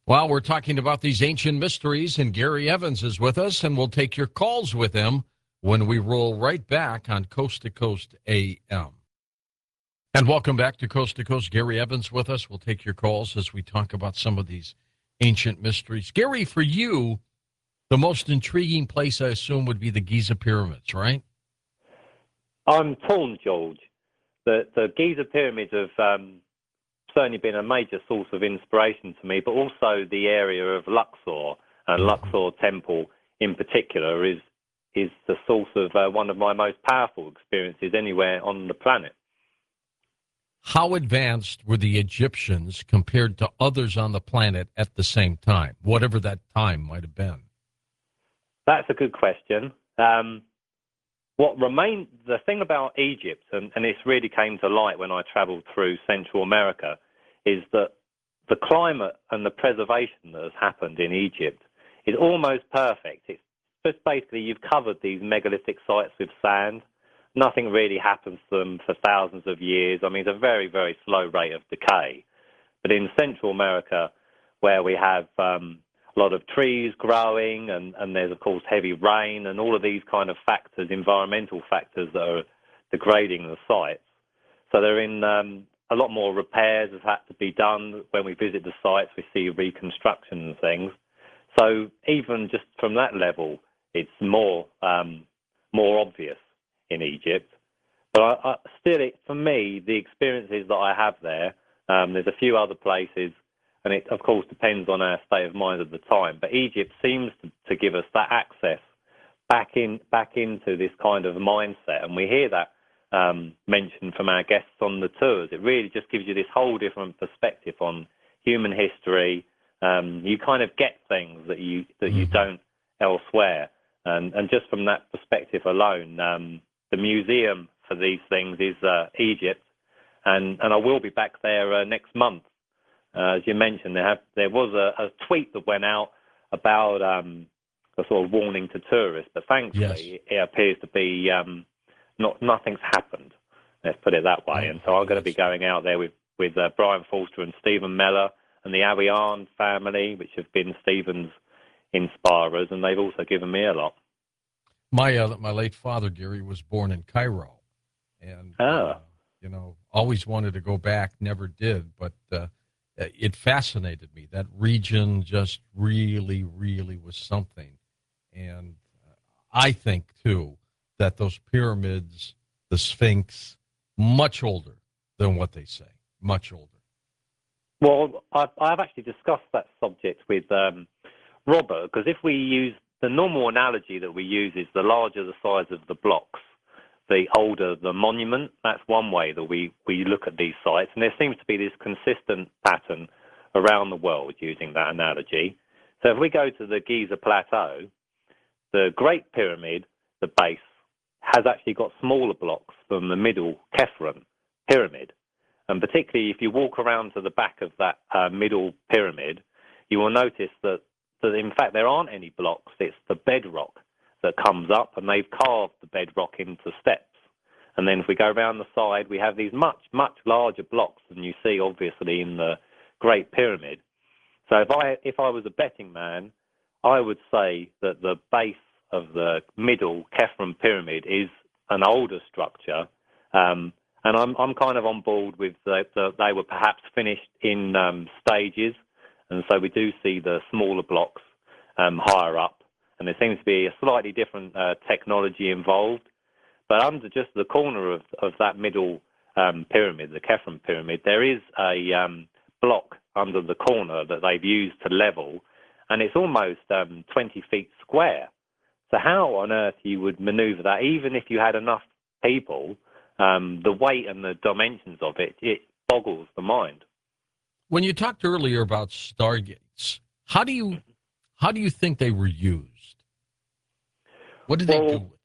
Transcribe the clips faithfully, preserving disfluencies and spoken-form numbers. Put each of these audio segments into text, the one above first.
Well, we're talking about these ancient mysteries, and Gary Evans is with us, and we'll take your calls with him when we roll right back on Coast to Coast A M. And welcome back to Coast to Coast. Gary Evans with us. We'll take your calls as we talk about some of these ancient mysteries. Gary, for you, the most intriguing place, I assume, would be the Giza pyramids, right? I'm torn, George. The, the Giza pyramids have um, certainly been a major source of inspiration to me, but also the area of Luxor and Luxor Temple in particular is is the source of uh, one of my most powerful experiences anywhere on the planet. How advanced were the Egyptians compared to others on the planet at the same time, whatever that time might have been? That's a good question. Um, what remained, the thing about Egypt, and, and this really came to light when I traveled through Central America, is that the climate and the preservation that has happened in Egypt is almost perfect. It's just basically you've covered these megalithic sites with sand. Nothing really happens to them for thousands of years. I mean, it's a very, very slow rate of decay. But in Central America, where we have um, a lot of trees growing and, and there's, of course, heavy rain and all of these kind of factors, environmental factors that are degrading the sites. So they're in um, a lot more repairs have had to be done. When we visit the sites, we see reconstruction and things. So even just from that level, it's more um, more obvious in Egypt. But I, I, still, it, for me, the experiences that I have there, um, there's a few other places, and it, of course, depends on our state of mind at the time. But Egypt seems to, to give us that access back in back into this kind of mindset, and we hear that um, mentioned from our guests on the tours. It really just gives you this whole different perspective on human history. Um, you kind of get things that you that you don't elsewhere, and and just from that perspective alone, um, the museum for these things is uh, Egypt, and and I will be back there uh, next month. Uh, as you mentioned, there have there was a, a tweet that went out about um, a sort of warning to tourists, but thankfully yes. It appears to be um, not nothing's happened. Let's put it that way. Oh, and so I'm going to be going out there with with uh, Brian Forster and Stephen Meller and the Avian family, which have been Stephen's inspirers, and they've also given me a lot. My uh, my late father, Gary, was born in Cairo, and oh. uh, you know, always wanted to go back, never did, but uh, it fascinated me. That region just really, really was something, and I think too that those pyramids, the Sphinx, much older than what they say, much older. Well, I've, I've actually discussed that subject with um, Robert, because if we use the normal analogy that we use is the larger the size of the blocks, the older the monument. That's one way that we, we look at these sites. And there seems to be this consistent pattern around the world using that analogy. So if we go to the Giza Plateau, the Great Pyramid, the base, has actually got smaller blocks than the middle Khafre Pyramid. And particularly if you walk around to the back of that uh, middle pyramid, you will notice that, that, in fact, there aren't any blocks. It's the bedrock that comes up, and they've carved the bedrock into steps. And then if we go around the side, we have these much, much larger blocks than you see, obviously, in the Great Pyramid. So if I, if I was a betting man, I would say that the base of the middle Khafre Pyramid is an older structure, um, and I'm I'm kind of on board with the, the, they were perhaps finished in um, stages, and so we do see the smaller blocks um, higher up, and there seems to be a slightly different uh, technology involved. But under just the corner of, of that middle um, pyramid, the Khafre Pyramid, there is a um, block under the corner that they've used to level, and it's almost um, twenty feet square. So how on earth you would maneuver that, even if you had enough people, um, the weight and the dimensions of it, it boggles the mind. When you talked earlier about stargates, how do you how do you think they were used? What did well, they do with them?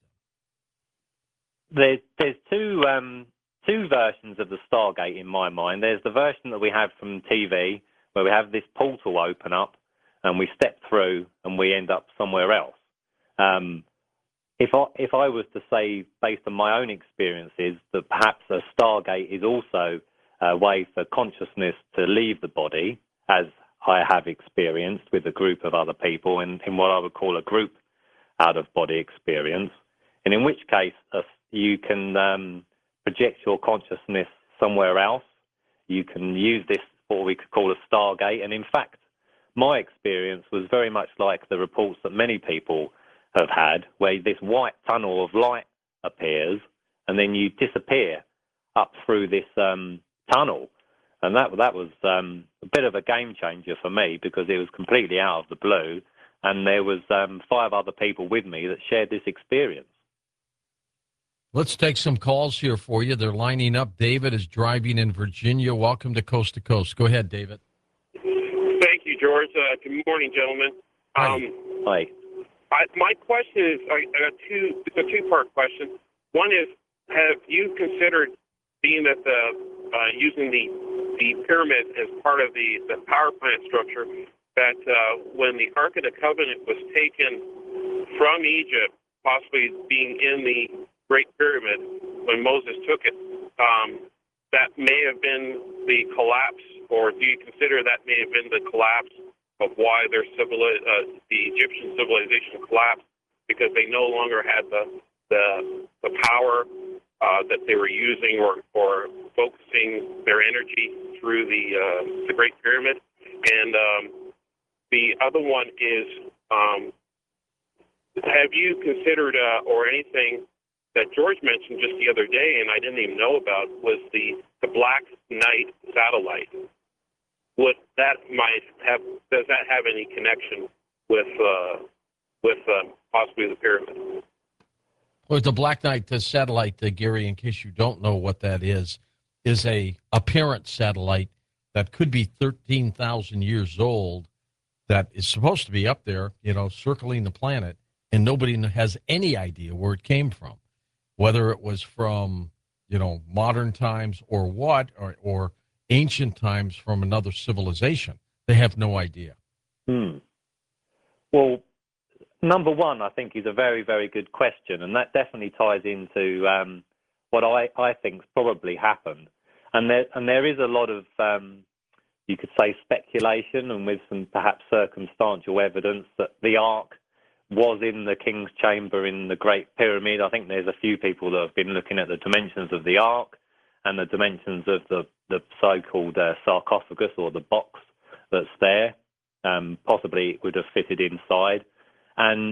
There's, there's two um, two versions of the Stargate in my mind. There's the version that we have from T V, where we have this portal open up, and we step through, and we end up somewhere else. Um, if I if I was to say, based on my own experiences, that perhaps a Stargate is also a way for consciousness to leave the body, as I have experienced with a group of other people in, in what I would call a group out-of-body experience, and in which case uh, you can um, project your consciousness somewhere else. You can use this, what we could call a stargate, and in fact, my experience was very much like the reports that many people have had, where this white tunnel of light appears, and then you disappear up through this um, tunnel. And that that was um, a bit of a game changer for me, because it was completely out of the blue, and there was um, five other people with me that shared this experience. Let's take some calls here for you. They're lining up. David is driving in Virginia. Welcome to Coast to Coast. Go ahead, David. Thank you, George. Uh, good morning, gentlemen. Hi. Um, Hi. I, my question is, I, I got two. It's a two-part question. One is, have you considered, being that the uh, using the the pyramid as part of the, the power plant structure, that uh, when the Ark of the Covenant was taken from Egypt, possibly being in the Great Pyramid when Moses took it, um, that may have been the collapse, or do you consider that may have been the collapse of why their civil, uh, the Egyptian civilization collapsed, because they no longer had the the, the power uh, that they were using, or, or focusing their energy through the uh, the Great Pyramid? And um, the other one is, um, have you considered, uh, or anything that George mentioned just the other day, and I didn't even know about, was the, the Black Knight satellite? Would that might have, does that have any connection with uh, with uh, possibly the pyramid? Well, the Black Knight the satellite, uh, Gary, in case you don't know what that is, is a apparent satellite that could be thirteen thousand years old, that is supposed to be up there, you know, circling the planet, and nobody has any idea where it came from, whether it was from, you know, modern times or what, or, or ancient times from another civilization. They have no idea. Hmm. Well, number one, I think, is a very, very good question, and that definitely ties into um, what I, I think probably happened. And there, and there is a lot of, um, you could say, speculation, and with some perhaps circumstantial evidence that the Ark was in the King's Chamber in the Great Pyramid. I think there's a few people that have been looking at the dimensions of the Ark and the dimensions of the, the so-called uh, sarcophagus, or the box that's there. Um, possibly it would have fitted inside. And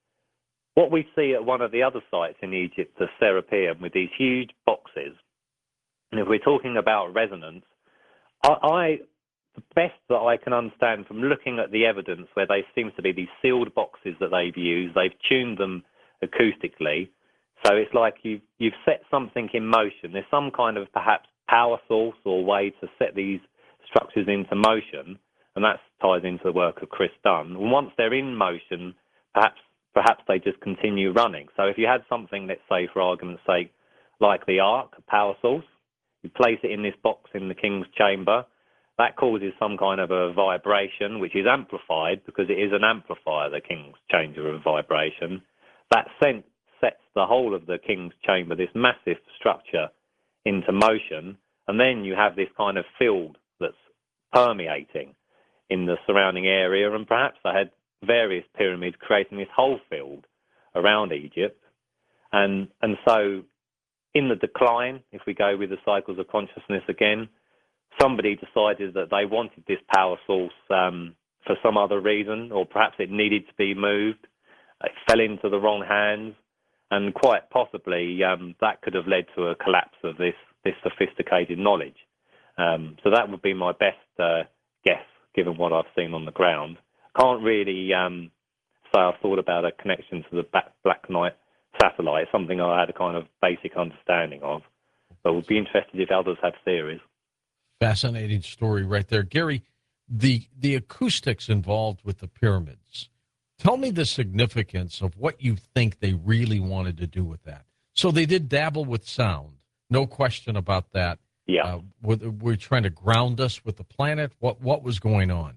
what we see at one of the other sites in Egypt, the Serapeum, with these huge boxes, and if we're talking about resonance, I, I the best that I can understand from looking at the evidence, where they seem to be these sealed boxes that they've used, they've tuned them acoustically. So it's like you've, you've set something in motion. There's some kind of perhaps power source or way to set these structures into motion, and that ties into the work of Chris Dunn. And once they're in motion, perhaps perhaps they just continue running. So if you had something, let's say, for argument's sake, like the Ark, a power source, you place it in this box in the King's Chamber, that causes some kind of a vibration, which is amplified because it is an amplifier, the King's Chamber of vibration. That sent, sets the whole of the King's Chamber, this massive structure, into motion, and then you have this kind of field that's permeating in the surrounding area, and perhaps they had various pyramids creating this whole field around Egypt. And, and so in the decline, if we go with the cycles of consciousness again, somebody decided that they wanted this power source um, for some other reason, or perhaps it needed to be moved. It fell into the wrong hands, and quite possibly um, that could have led to a collapse of this, this sophisticated knowledge. Um, so that would be my best uh, guess, given what I've seen on the ground. Can't really um, say I've thought about a connection to the Black Knight satellite, something I had a kind of basic understanding of, but would be interested if others have theories. Fascinating story right there. Gary, the the acoustics involved with the pyramids, tell me the significance of what you think they really wanted to do with that. So they did dabble with sound, no question about that. Yeah. Uh, were, were trying to ground us with the planet? What what was going on?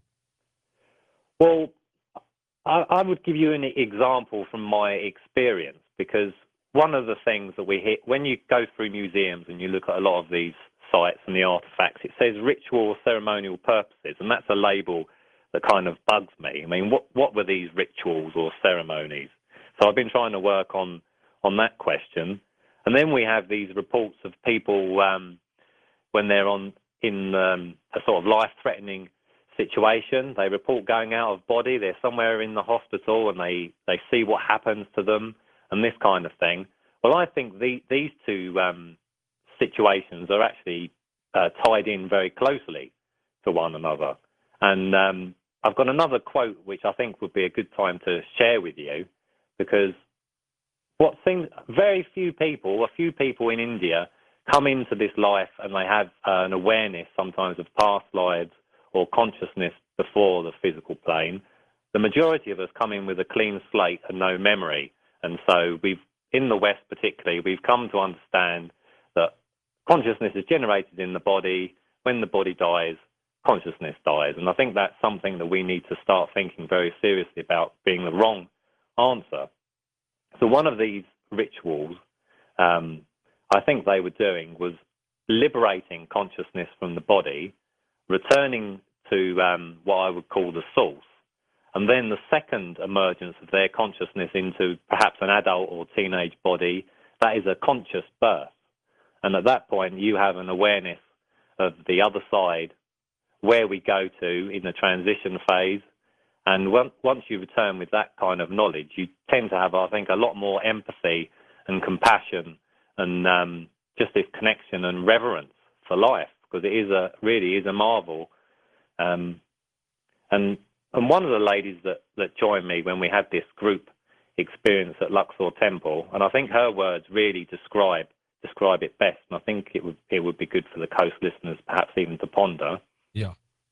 Well, I, I would give you an example from my experience, because one of the things that we hit when you go through museums and you look at a lot of these sites and the artifacts, it says ritual or ceremonial purposes, and that's a label that kind of bugs me. I mean, what what were these rituals or ceremonies? So I've been trying to work on on that question, and then we have these reports of people um, when they're on in um, a sort of life-threatening situation. They report going out of body. They're somewhere in the hospital, and they they see what happens to them, and this kind of thing. Well, I think the, these two um, situations are actually uh, tied in very closely to one another. And um, I've got another quote which I think would be a good time to share with you, because what seems very few people, a few people in India come into this life and they have uh, an awareness sometimes of past lives or consciousness before the physical plane. The majority of us come in with a clean slate and no memory. And so we've, in the West particularly, we've come to understand that consciousness is generated in the body. When the body dies, consciousness dies. And I think that's something that we need to start thinking very seriously about being the wrong answer. So one of these rituals, um, I think they were doing was liberating consciousness from the body, returning to um, what I would call the source, and then the second emergence of their consciousness into perhaps an adult or teenage body, that is a conscious birth. And at that point, you have an awareness of the other side, where we go to in the transition phase. And once you return with that kind of knowledge, you tend to have, I think, a lot more empathy and compassion and um, just this connection and reverence for life, because it is a really is a marvel. Um, and and one of the ladies that, that joined me when we had this group experience at Luxor Temple, and I think her words really describe describe it best, and I think it would it would be good for the Coast listeners perhaps even to ponder. Yeah.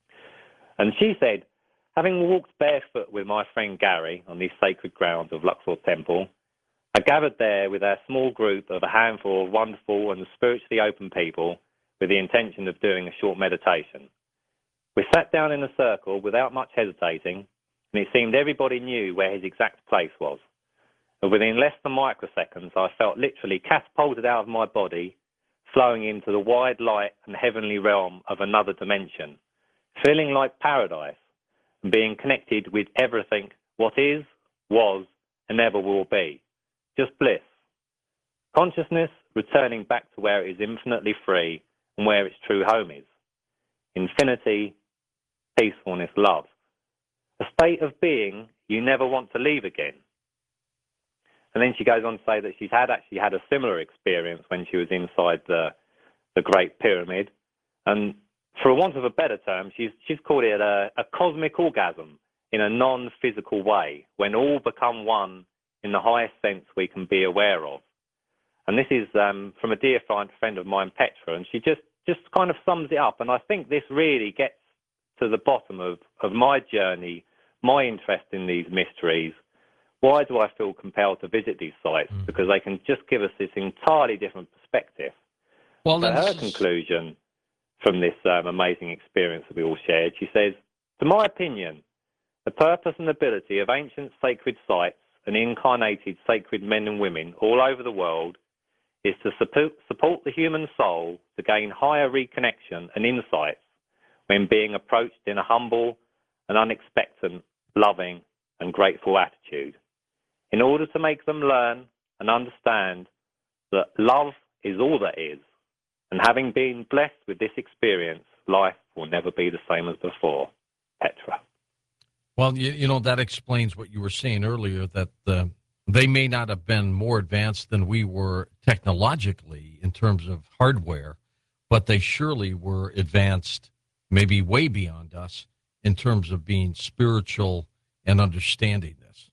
And she said, having walked barefoot with my friend Gary on these sacred grounds of Luxor Temple, I gathered there with our small group of a handful of wonderful and spiritually open people with the intention of doing a short meditation. We sat down in a circle without much hesitating, and it seemed everybody knew where his exact place was. And within less than microseconds, I felt literally catapulted out of my body, flowing into the wide light and heavenly realm of another dimension, feeling like paradise and being connected with everything what is, was, and ever will be. Just bliss. Consciousness returning back to where it is infinitely free and where its true home is. Infinity, peacefulness, love. A state of being you never want to leave again. And then she goes on to say that she's had actually had a similar experience when she was inside the the Great Pyramid. And for want of a better term, she's she's called it a, a cosmic orgasm in a non-physical way, when all become one in the highest sense we can be aware of. And this is um, from a dear friend of mine, Petra, and she just, just kind of sums it up. And I think this really gets to the bottom of, of my journey, my interest in these mysteries. Why do I feel compelled to visit these sites? Mm. Because they can just give us this entirely different perspective. Well, so her conclusion from this um, amazing experience that we all shared, she says, to my opinion, the purpose and ability of ancient sacred sites and incarnated sacred men and women all over the world is to support, support the human soul to gain higher reconnection and insights when being approached in a humble and unexpected, loving and grateful attitude, in order to make them learn and understand that love is all that is, and having been blessed with this experience, life will never be the same as before. Petra. Well, you, you know, that explains what you were saying earlier, that uh, they may not have been more advanced than we were technologically in terms of hardware, but they surely were advanced, maybe way beyond us, in terms of being spiritual and understanding this.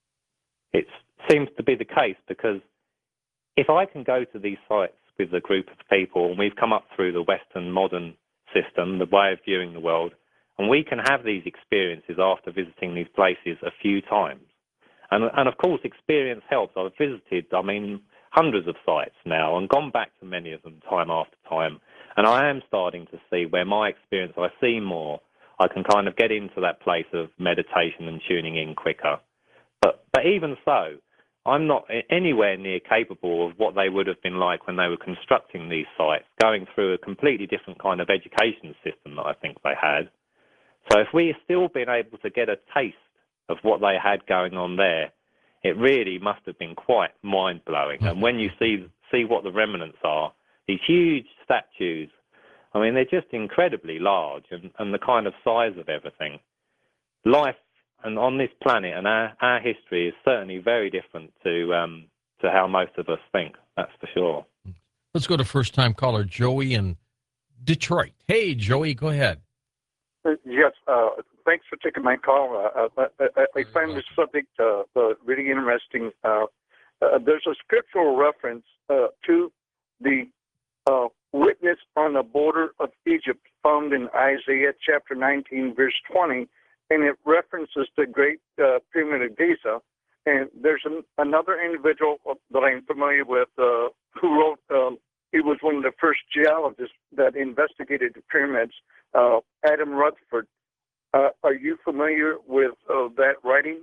It seems to be the case, because if I can go to these sites with a group of people, and we've come up through the Western modern system, the way of viewing the world, and we can have these experiences after visiting these places a few times. And, and of course, experience helps. I've visited, I mean, hundreds of sites now and gone back to many of them time after time. And I am starting to see where my experience, I see more. I can kind of get into that place of meditation and tuning in quicker. But, but even so, I'm not anywhere near capable of what they would have been like when they were constructing these sites, going through a completely different kind of education system that I think they had. So if we've still been able to get a taste of what they had going on there, it really must have been quite mind-blowing. And when you see see what the remnants are, these huge statues, I mean, they're just incredibly large, and, and the kind of size of everything. Life and on this planet and our, our history is certainly very different to um, to how most of us think, that's for sure. Let's go to first-time caller Joey in Detroit. Hey, Joey, go ahead. Uh, yes, uh, thanks for taking my call. Uh, I, I, I find this subject uh, uh, really interesting. Uh, uh, there's a scriptural reference uh, to the uh, witness on the border of Egypt found in Isaiah chapter nineteen, verse twenty, and it references the Great uh, Pyramid of Giza. And there's an, another individual that I'm familiar with uh, who wrote, um, he was one of the first geologists that investigated the pyramids, uh, Adam Rutherford. Uh, are you familiar with uh, that writing?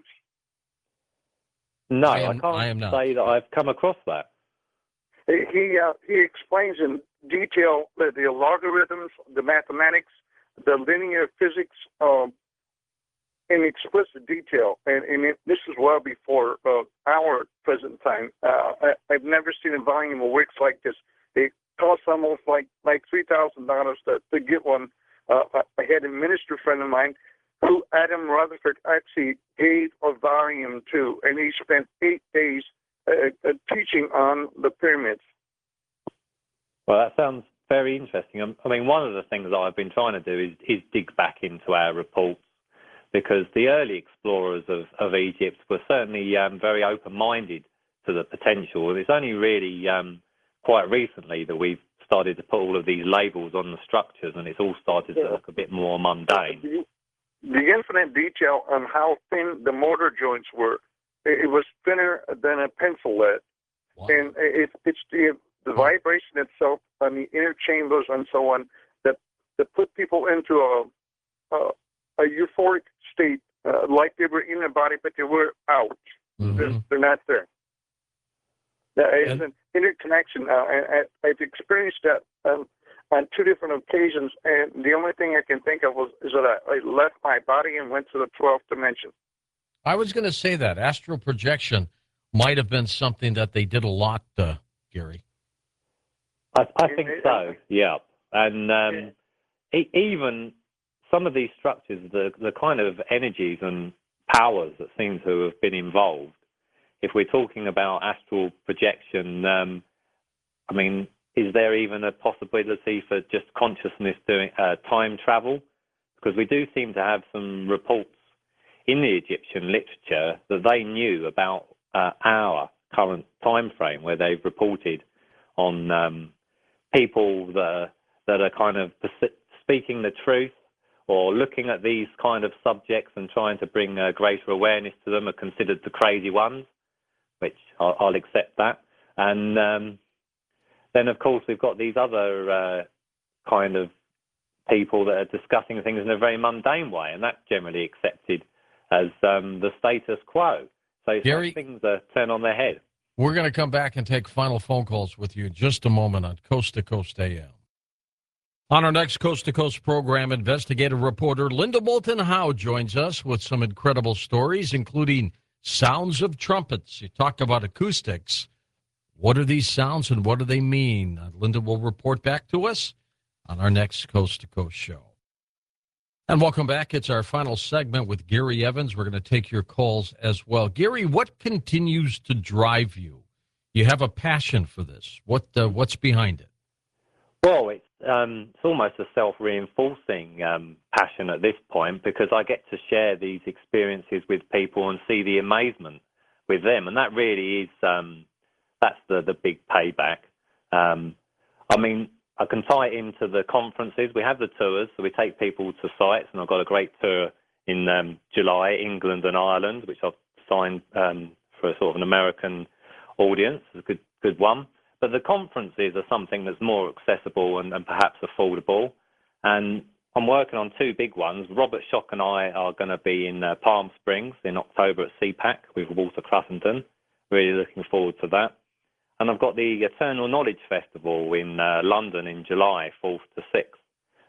No, I I, am- can't I am not. say that I've come across that. He uh, he explains in detail the, the logarithms, the mathematics, the linear physics, um, in explicit detail, and, and it, this is well before uh, our present time. Uh, I, I've never seen a volume of works like this. It costs almost like like three thousand dollars to to get one. Uh, I, I had a minister friend of mine who Adam Rutherford actually gave a volume to, and he spent eight days uh, uh, teaching on the pyramids. Well, that sounds very interesting. I mean, one of the things that I've been trying to do is, is dig back into our reports, because the early explorers of, of Egypt were certainly um, very open-minded to the potential. And it's only really um, quite recently that we've started to put all of these labels on the structures, and it's all started to look a bit more mundane. The, the infinite detail on how thin the mortar joints were, it, it was thinner than a pencil lead. Wow. And it, it's the, the vibration itself on the inner chambers and so on that, that put people into a, a, a euphoric state, uh, like they were in their body, but they were out. Mm-hmm. They're, they're not there. Uh, It's And- an interconnection. Uh, and I've experienced that um, on two different occasions, and the only thing I can think of was is that I, I left my body and went to the twelfth dimension. I was going to say that astral projection might have been something that they did a lot, uh, Gary. I, I think so, yeah. And um, e- even some of these structures, the, the kind of energies and powers that seem to have been involved, if we're talking about astral projection, um, I mean, is there even a possibility for just consciousness doing uh, time travel? Because we do seem to have some reports in the Egyptian literature that they knew about uh, our current time frame, where they've reported on um, people that are, that are kind of speaking the truth or looking at these kind of subjects and trying to bring uh, greater awareness to them are considered the crazy ones, which I'll, I'll accept that. And um, then, of course, we've got these other uh, kind of people that are discussing things in a very mundane way, and that's generally accepted as um, the status quo. So it's Gary, like things are turned on their head. We're going to come back and take final phone calls with you in just a moment on Coast to Coast A M. On our next Coast to Coast program, investigative reporter Linda Moulton Howe joins us with some incredible stories, including sounds of trumpets. You talk about acoustics. What are these sounds and what do they mean? Uh, Linda will report back to us on our next Coast to Coast show. And welcome back. It's our final segment with Gary Evans. We're going to take your calls as well. Gary, what continues to drive you? You have a passion for this. What uh, what's behind it? Well, it's, um, it's almost a self-reinforcing um, passion at this point, because I get to share these experiences with people and see the amazement with them. And that really is, um, that's the, the big payback. Um, I mean, I can tie it into the conferences. We have the tours, so we take people to sites, and I've got a great tour in um, July, England and Ireland, which I've signed um, for a sort of an American audience. It's a good, good one. But the conferences are something that's more accessible and, and perhaps affordable. And I'm working on two big ones. Robert Schock and I are going to be in uh, Palm Springs in October at C PAC with Walter Crussenden. Really looking forward to that. And I've got the Eternal Knowledge Festival in uh, London in July, fourth to sixth.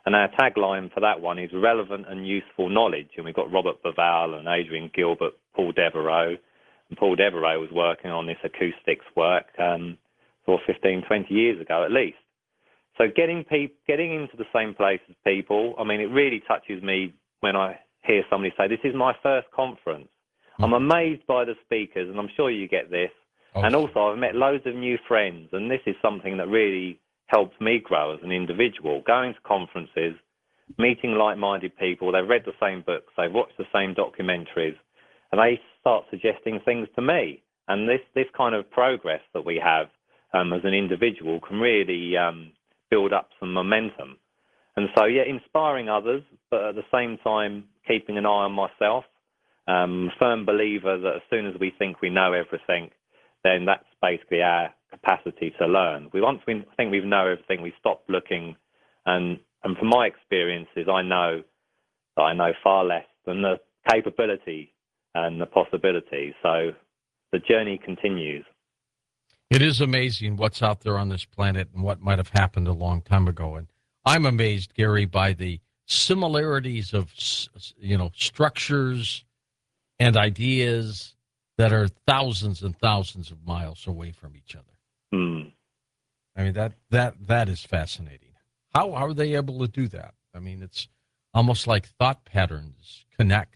And our tagline for that one is relevant and useful knowledge. And we've got Robert Baval and Adrian Gilbert, Paul Devereaux. And Paul Devereaux was working on this acoustics work um, for fifteen, twenty years ago at least. So getting pe- getting into the same place as people, I mean, it really touches me when I hear somebody say, this is my first conference. Mm-hmm. I'm amazed by the speakers, and I'm sure you get this. Oh, and also, I've met loads of new friends, and this is something that really helped me grow as an individual. Going to conferences, meeting like-minded people, they've read the same books, they've watched the same documentaries, and they start suggesting things to me. And this, this kind of progress that we have um, as an individual can really um, build up some momentum. And so, yeah, inspiring others, but at the same time, keeping an eye on myself. Um, firm believer that as soon as we think we know everything, then that's basically our capacity to learn. We once we think we know everything, we stop looking, and and from my experiences, I know that I know far less than the capability and the possibility. So the journey continues. It is amazing what's out there on this planet and what might have happened a long time ago. And I'm amazed, Gary, by the similarities of, you know, structures and ideas that are thousands and thousands of miles away from each other. Mm. I mean, that, that, that is fascinating. How, how are they able to do that? I mean, it's almost like thought patterns connect.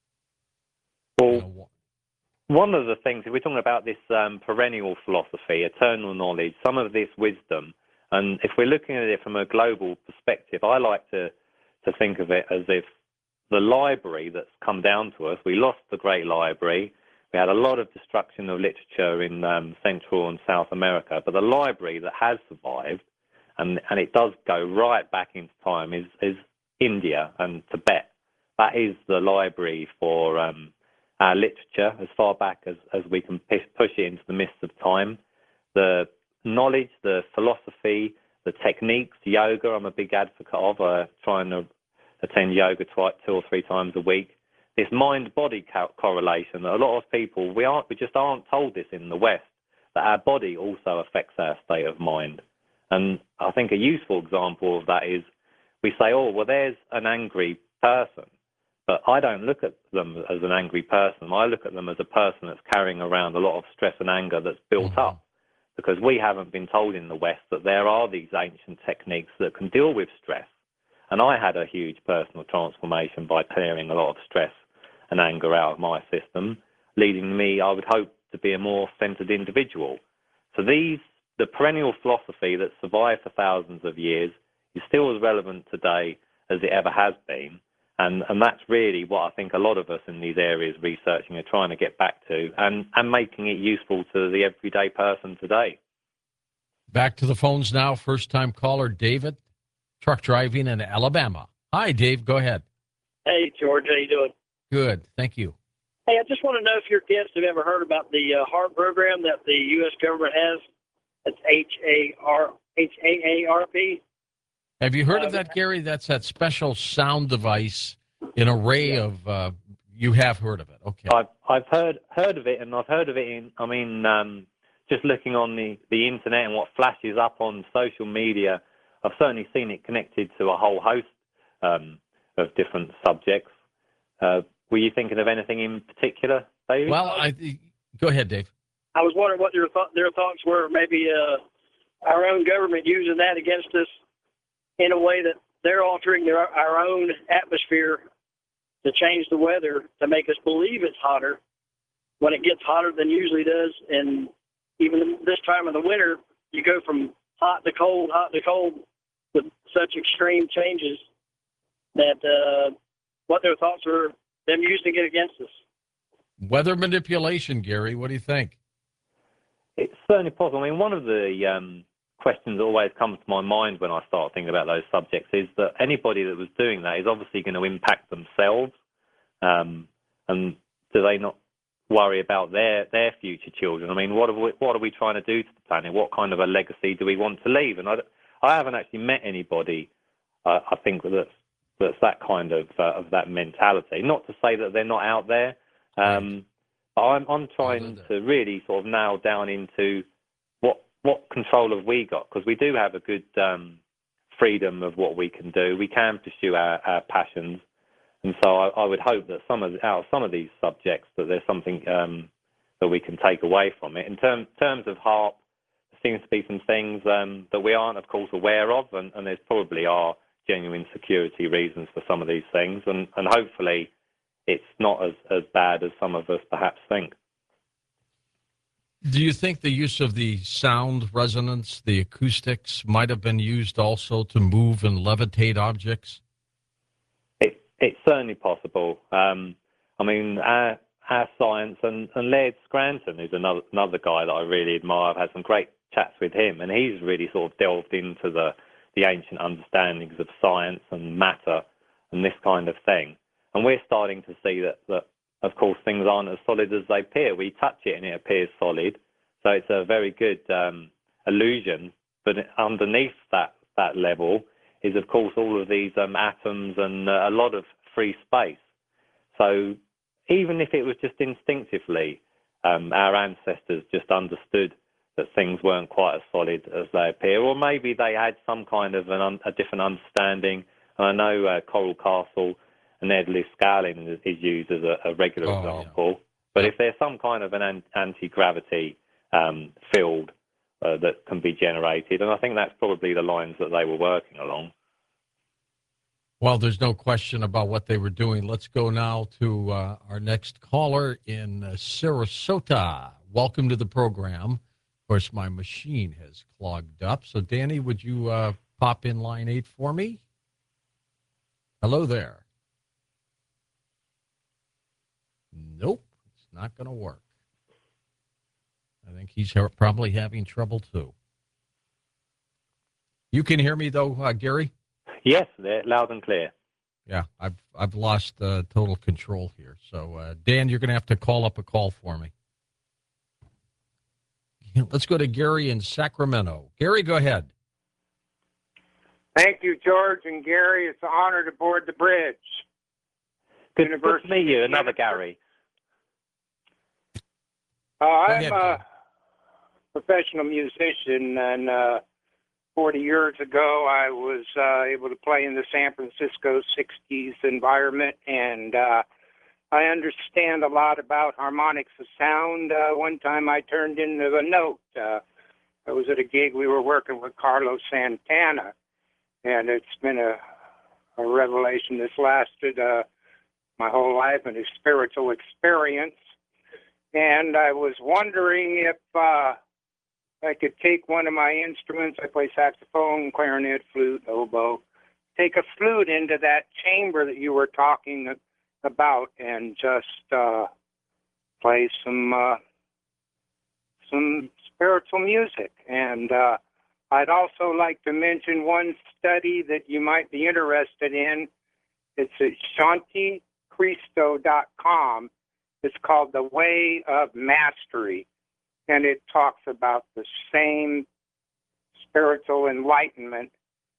Well, you know, one of the things, if we're talking about this um, perennial philosophy, eternal knowledge, some of this wisdom, and if we're looking at it from a global perspective, I like to, to think of it as if the library that's come down to us, we lost the great library. We had a lot of destruction of literature in um, Central and South America, but the library that has survived, and, and it does go right back into time, is, is India and Tibet. That is the library for um, our literature as far back as, as we can push it into the mists of time. The knowledge, the philosophy, the techniques, yoga, I'm a big advocate of. I try and attend yoga twice, two or three times a week. This mind-body co- correlation that a lot of people, we aren't, we just aren't told this in the West, that our body also affects our state of mind. And I think a useful example of that is we say, oh, well, there's an angry person. But I don't look at them as an angry person. I look at them as a person that's carrying around a lot of stress and anger that's built mm-hmm. up. Because we haven't been told in the West that there are these ancient techniques that can deal with stress. And I had a huge personal transformation by clearing a lot of stress and anger out of my system, leading me, I would hope, to be a more centered individual. So these, the perennial philosophy that survived for thousands of years is still as relevant today as it ever has been. And, and that's really what I think a lot of us in these areas researching are trying to get back to and, and making it useful to the everyday person today. Back to the phones now. First-time caller, David, truck driving in Alabama. Hi, Dave. Go ahead. Hey, George. How you doing? Good. Thank you. Hey, I just want to know if your guests have ever heard about the uh, HAARP program that the U S government has. It's H A R H A A R P. Have you heard of that, Gary? That's that special sound device, an array yeah. of, uh, you have heard of it. Okay. I've, I've heard heard of it, and I've heard of it in, I mean, um, just looking on the, the internet and what flashes up on social media, I've certainly seen it connected to a whole host um, of different subjects. Uh, were you thinking of anything in particular, David? Well, I, go ahead, Dave. I was wondering what your, th- their thoughts were, maybe uh, our own government using that against us in a way that they're altering their, our own atmosphere to change the weather to make us believe it's hotter when it gets hotter than it usually does. And even this time of the winter, you go from hot to cold, hot to cold with such extreme changes that uh, what their thoughts were, them using it against us. Weather manipulation, Gary. What do you think? It's certainly possible. I mean, one of the um, questions that always comes to my mind when I start thinking about those subjects is that anybody that was doing that is obviously going to impact themselves. Um, and do they not worry about their, their future children? I mean, what are we, what are we trying to do to the planet? What kind of a legacy do we want to leave? And I, I haven't actually met anybody, uh, I think, that's, that's that kind of uh, of that mentality. Not to say that they're not out there, um, but I'm, I'm trying to really sort of nail down into what what control have we got, because we do have a good um, freedom of what we can do. We can pursue our, our passions. And so I, I would hope that some of out of some of these subjects that there's something um, that we can take away from it. In term, terms of harp, there seems to be some things um, that we aren't, of course, aware of, and, and there's probably are genuine security reasons for some of these things, and, and hopefully it's not as, as bad as some of us perhaps think. Do you think the use of the sound resonance, the acoustics, might have been used also to move and levitate objects? It, it's certainly possible. Um, I mean, our, our science, and, and Laird Scranton is another, another guy that I really admire. I've had some great chats with him, and he's really sort of delved into the, the ancient understandings of science and matter and this kind of thing. And we're starting to see that, that of course, things aren't as solid as they appear. We touch it and it appears solid. So it's a very good um, illusion. But underneath that, that level is, of course, all of these um, atoms and uh, a lot of free space. So even if it was just instinctively, um, our ancestors just understood that things weren't quite as solid as they appear, or maybe they had some kind of an un- a different understanding. And I know uh, Coral Castle and Ed Liscalin is, is used as a, a regular oh, example. Yeah. But if there's some kind of an an- anti-gravity um, field uh, that can be generated, and I think that's probably the lines that they were working along. Well, there's no question about what they were doing. Let's go now to uh, our next caller in uh, Sarasota. Welcome to the program. Of course, my machine has clogged up. So, Danny, would you uh, pop in line eight for me? Hello there. Nope, it's not going to work. I think he's ha- probably having trouble, too. You can hear me, though, uh, Gary? Yes, they're loud and clear. Yeah, I've I've lost uh, total control here. So, uh, Dan, you're going to have to call up a call for me. Let's go to Gary in Sacramento. Gary, go ahead. Thank you, George and Gary. It's an honor to board the bridge. Good, good to meet you, another Gary. Uh, I'm ahead, a professional musician, and uh, forty years ago, I was uh, able to play in the San Francisco sixties environment, and uh, I understand a lot about harmonics of sound. Uh, one time I turned into a note. Uh, I was at a gig, we were working with Carlos Santana, and it's been a, a revelation that's lasted uh, my whole life and a spiritual experience. And I was wondering if uh, I could take one of my instruments. I play saxophone, clarinet, flute, oboe. Take a flute into that chamber that you were talking about and just uh, play some uh, some spiritual music. And uh, I'd also like to mention one study that you might be interested in. It's at shanti cristo dot com. It's called The Way of Mastery, and it talks about the same spiritual enlightenment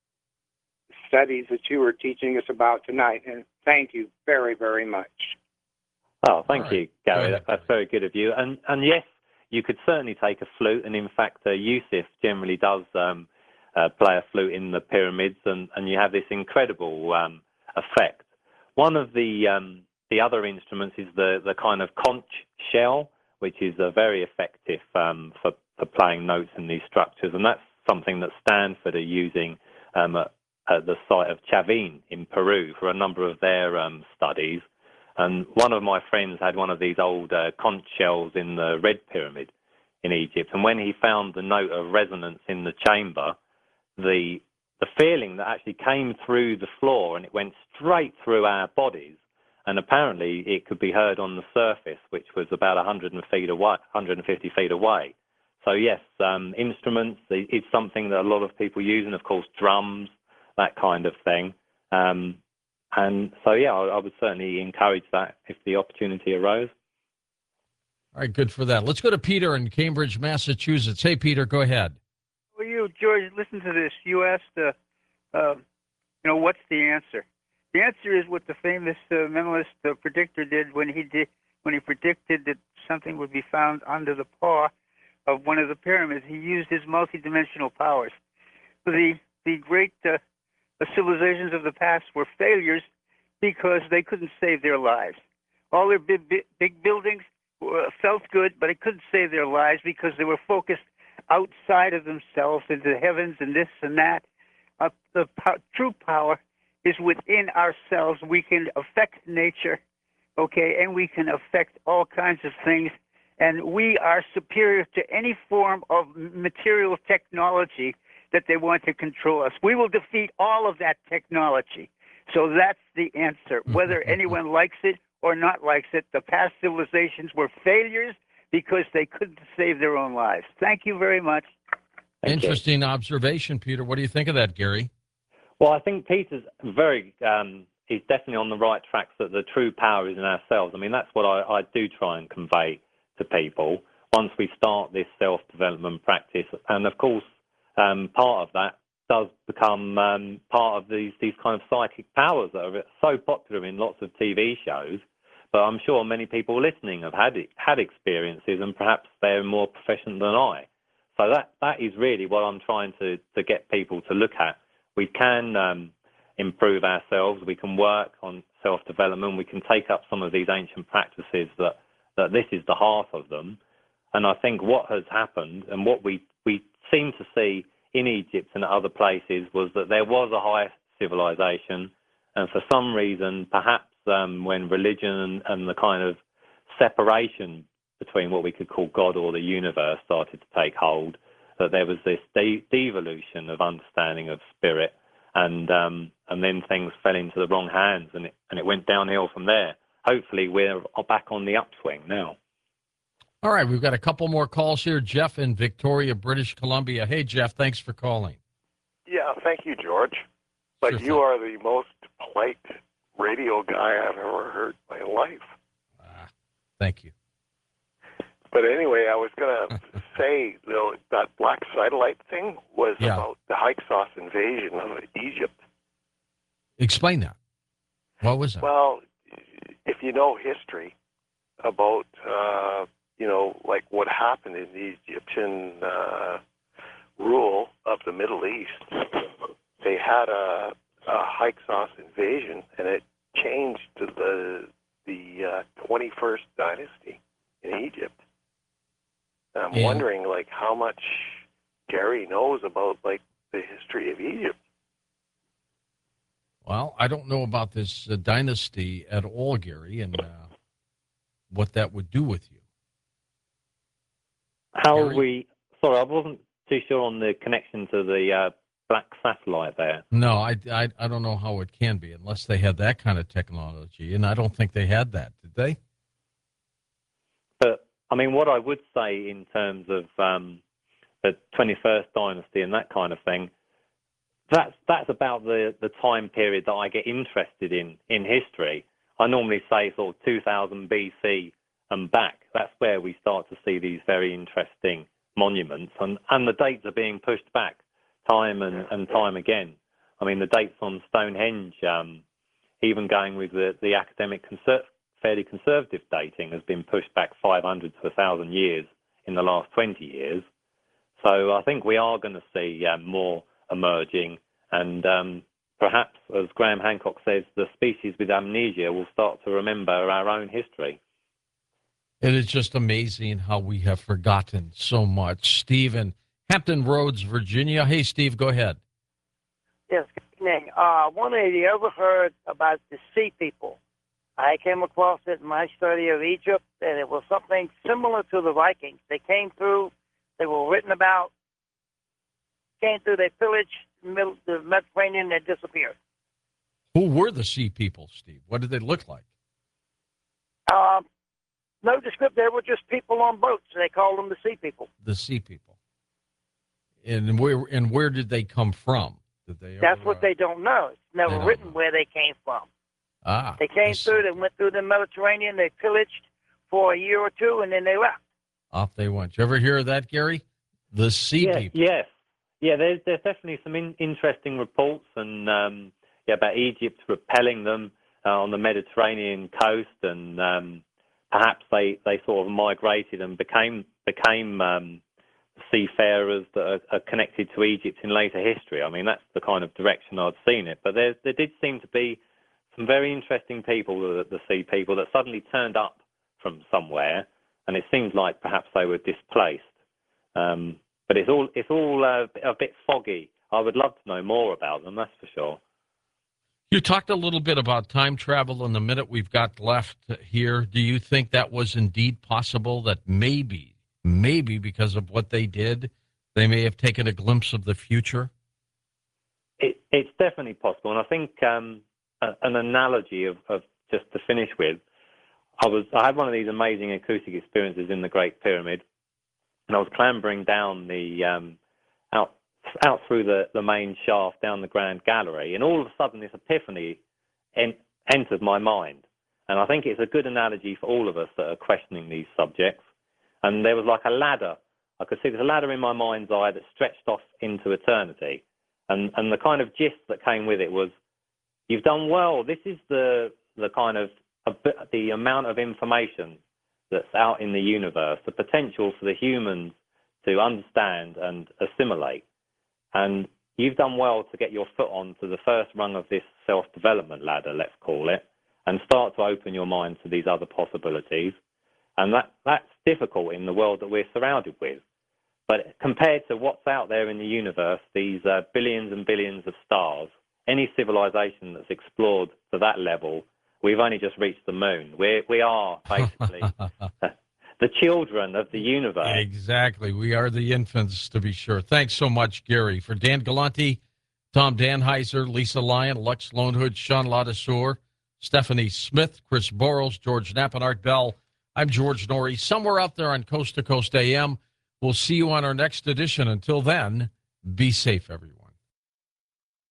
studies that you were teaching us about tonight. And thank you very, very much. Oh, thank All you, right. Gary. That, that's very good of you. And and yes, you could certainly take a flute. And in fact, uh, Yusuf generally does um, uh, play a flute in the pyramids, and, and you have this incredible um, effect. One of the um, the other instruments is the, the kind of conch shell, which is uh, very effective um, for, for playing notes in these structures. And that's something that Stanford are using um, at, at the site of Chavin in Peru for a number of their um, studies. And one of my friends had one of these old uh, conch shells in the Red Pyramid in Egypt. And when he found the note of resonance in the chamber, the the feeling that actually came through the floor and it went straight through our bodies. And apparently it could be heard on the surface, which was about one hundred feet away, one hundred fifty feet away. So yes, um, instruments is something that a lot of people use, and of course drums, that kind of thing. Um, and so yeah, I, I would certainly encourage that if the opportunity arose. All right, good for that. Let's go to Peter in Cambridge, Massachusetts. Hey, Peter, go ahead. Well, you, George, listen to this. You asked, uh, uh, you know, what's the answer? The answer is what the famous uh, mentalist uh, predictor did when he did when he predicted that something would be found under the paw of one of the pyramids. He used his multidimensional powers. The the great uh, civilizations of the past were failures because they couldn't save their lives. All their big, big, big buildings were, felt good, but it couldn't save their lives because they were focused outside of themselves into the heavens and this and that. Uh, the po- true power is within ourselves. We can affect nature, okay, and we can affect all kinds of things. And we are superior to any form of material technology that they want to control us. We will defeat all of that technology. So that's the answer. Whether anyone likes it or not likes it, the past civilizations were failures because they couldn't save their own lives. Thank you very much. Thank Interesting you. observation, Peter. What do you think of that, Gary? Well, I think Peter's very, um, he's definitely on the right tracks that the true power is in ourselves. I mean, that's what I, I do try and convey to people once we start this self-development practice. And of course, um, part of that does become um, part of these, these kind of psychic powers that are so popular in lots of T V shows. But I'm sure many people listening have had had experiences, and perhaps they're more proficient than I. So that that is really what I'm trying to, to get people to look at. We can um, improve ourselves. We can work on self-development. We can take up some of these ancient practices that, that this is the heart of them. And I think what has happened and what we, we seem to see in Egypt and other places was that there was a high civilization, and for some reason, perhaps um, when religion and, and the kind of separation between what we could call God or the universe started to take hold, that there was this de- devolution of understanding of spirit, and um, and then things fell into the wrong hands, and it, and it went downhill from there. Hopefully we're back on the upswing now. All right, we've got a couple more calls here. Jeff in Victoria, British Columbia. Hey, Jeff, thanks for calling. Yeah, thank you, George. But Sure you thing. are the most polite radio guy I've ever heard in my life. Ah, thank you. But anyway, I was going to say, though, that black satellite thing was Yeah. about the Hyksos invasion of Egypt. Explain that. What was that? Well, if you know history about, uh, you know, like what happened in the Egyptian uh, rule of the Middle East, they had a, a Hyksos invasion, and it changed to the the uh, twenty-first dynasty in Egypt. And I'm Yeah. wondering, like, how much Gary knows about, like, the history of Egypt. Well, I don't know about this uh, dynasty at all, Gary, and uh, what that would do with you. How Gary? we, sorry, I wasn't too sure on the connection to the uh, black satellite there. No, I, I, I don't know how it can be unless they had that kind of technology, and I don't think they had that, did they? But, I mean, what I would say in terms of um, the twenty-first dynasty and that kind of thing, that's that's about the, the time period that I get interested in, in history. I normally say sort of two thousand B C and back. That's where we start to see these very interesting monuments, and, and the dates are being pushed back time and, and time again. I mean, the dates on Stonehenge, um, even going with the, the academic conser- fairly conservative dating, has been pushed back five hundred to one thousand years in the last twenty years. So I think we are going to see um, more emerging, and um, perhaps, as Graham Hancock says, the species with amnesia will start to remember our own history. It is just amazing how we have forgotten so much. Steve in Hampton Roads, Virginia. Hey, Steve, go ahead. Yes, good evening. Uh, one of you ever heard about the sea people? I came across it in my study of Egypt, and it was something similar to the Vikings. They came through, they were written about, came through, they pillaged the middle- the Mediterranean, they disappeared. Who were the sea people, Steve? What did they look like? Um, no description, they were just people on boats, and they called them the sea people. The sea people. And where and where did they come from? Did they? That's ever, what uh, they don't know. It's never they don't written know. where they came from. Ah, They came I see. through, they went through the Mediterranean, they pillaged for a year or two, and then they left. Off they went. You ever hear of that, Gary? The sea yes, people. Yes. Yeah, there's, there's definitely some in, interesting reports and um, yeah, about Egypt repelling them uh, on the Mediterranean coast, and um, perhaps they, they sort of migrated and became became um, seafarers that are, are connected to Egypt in later history. I mean, that's the kind of direction I'd seen it. But there, there did seem to be some very interesting people, the, the sea people, that suddenly turned up from somewhere, and it seemed like perhaps they were displaced. Um, but it's all it's all uh, a bit foggy. I would love to know more about them, that's for sure. You talked a little bit about time travel in the minute we've got left here. Do you think that was indeed possible, that maybe, maybe because of what they did, they may have taken a glimpse of the future? It, it's definitely possible. And I think um, a, an analogy of, of just to finish with, I was I had one of these amazing acoustic experiences in the Great Pyramid, and I was clambering down the um, out out through the, the main shaft down the Grand Gallery, and all of a sudden this epiphany en- entered my mind. And I think it's a good analogy for all of us that are questioning these subjects. And there was like a ladder. I could see there's a ladder in my mind's eye that stretched off into eternity. And and the kind of gist that came with it was, you've done well. This is the the kind of a bit, the amount of information that's out in the universe, the potential for the humans to understand and assimilate. And you've done well to get your foot onto the first rung of this self-development ladder, let's call it, and start to open your mind to these other possibilities. And that, that's difficult in the world that we're surrounded with. But compared to what's out there in the universe, these uh, billions and billions of stars, any civilization that's explored to that level, we've only just reached the moon. We're, we are basically the children of the universe. Exactly. We are the infants, to be sure. Thanks so much, Gary. For Dan Galante, Tom Danheiser, Lisa Lyon, Lux Lonehood, Sean Ladesseur, Stephanie Smith, Chris Boros, George Knapp, and Art Bell, I'm George Norrie. Somewhere out there on Coast to Coast A M. We'll see you on our next edition. Until then, be safe, everyone.